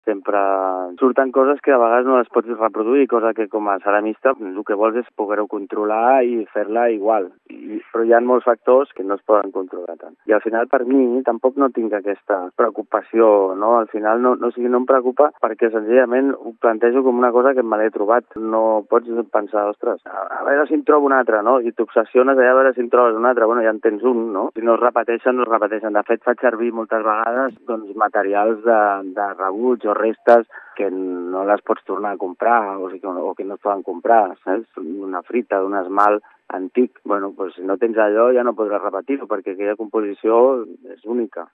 sempre surten coses que a vegades no les pots reproduir, cosa que com a ceramista el que vols és poder-ho controlar i fer-la igual. Però hi ha molts factors que no es poden controlar tant. I al final per mi tampoc no tinc aquesta preocupació, no? Al final no em preocupa perquè senzillament ho plantejo com una cosa que me l'he trobat. No pots pensar, ostres, a veure si en trobo un altre, no? I t'obsessiones allà a veure si en trobes un altre. Bueno, ja en tens un, no? Si no es repeteixen, no es repeteixen. De fet, faig servir moltes vegades materials de rebuig o restes que no les pots tornar a comprar o que no es poden comprar, saps? Una frita d'un esmalt antic, bueno, doncs si no tens allò ja no podràs repetir-ho perquè aquella composició és única.